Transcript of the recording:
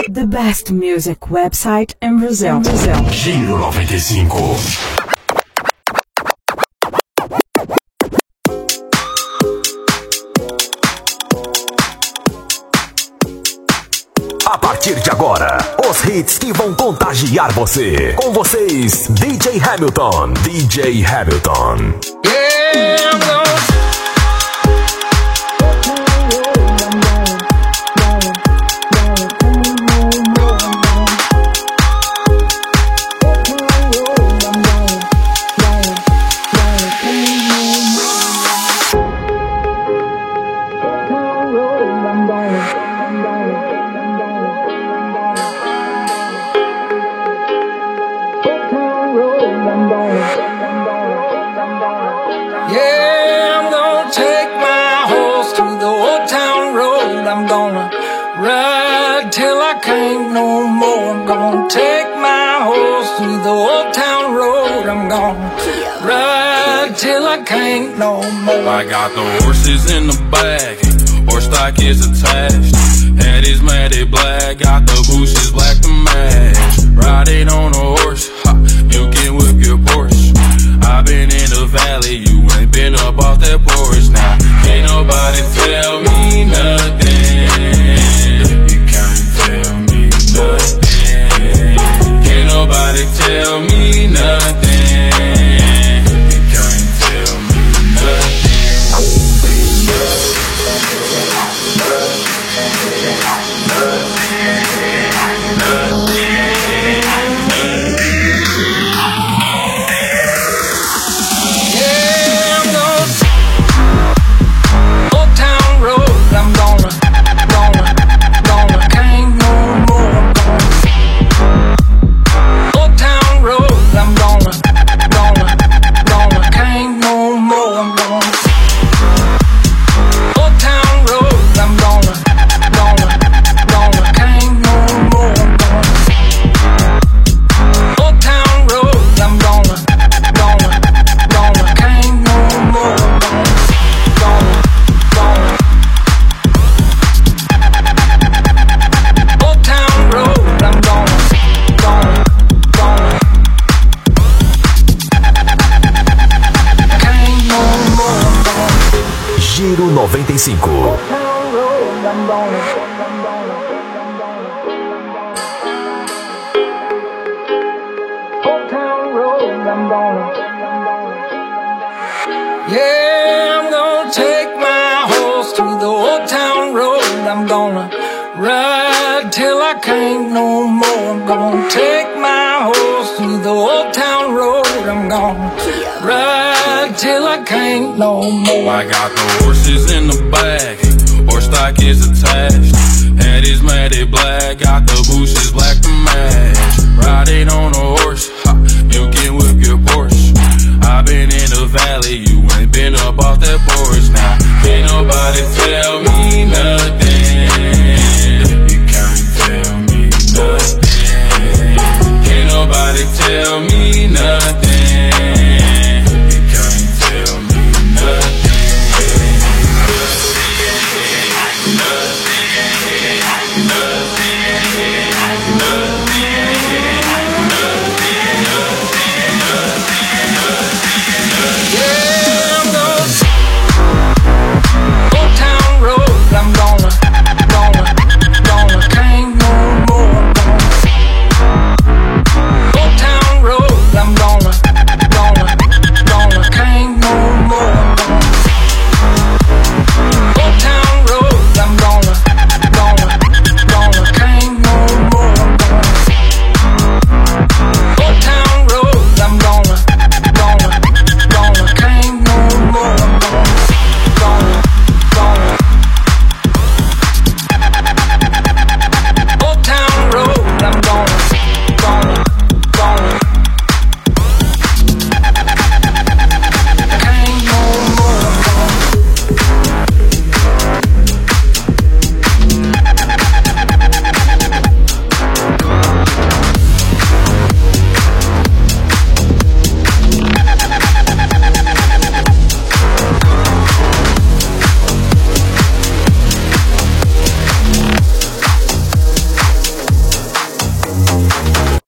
The best music website in Brazil. Giro 95. A partir de agora, os hits que vão contagiar você. Com vocês, DJ Hamilton. DJ Hamilton. Yeah, I'm gonna take my horse to the old town road. I'm gonna ride till I can't no more. I'm gonna take my horse to the old town road. I'm gonna ride till I can't no more. I got the horses in the bag, horse stock is attached. Head is matted black, got the bushes black to match. Riding on a horse, you can whip your Porsche. I've been in the valley, you ain't been up off that porch. Now, can't nobody tell me nothing. You can't tell me nothing. Can't nobody tell me nothing. You can't tell me nothing. Giro 95. Yeah, I'm gonna take my horse to the old town road. I'm gonna ride till I can't no more. I'm gonna take my horse to the old town road. I'm gonna ride till I can't no more. I got the horses in the bag, horse stock is attached. Head is matted black, got the bushes black to match. Riding on a horse, you can whip your Porsche. I've been in the valley, you ain't been up off that porch. Now, can't nobody tell me nothing.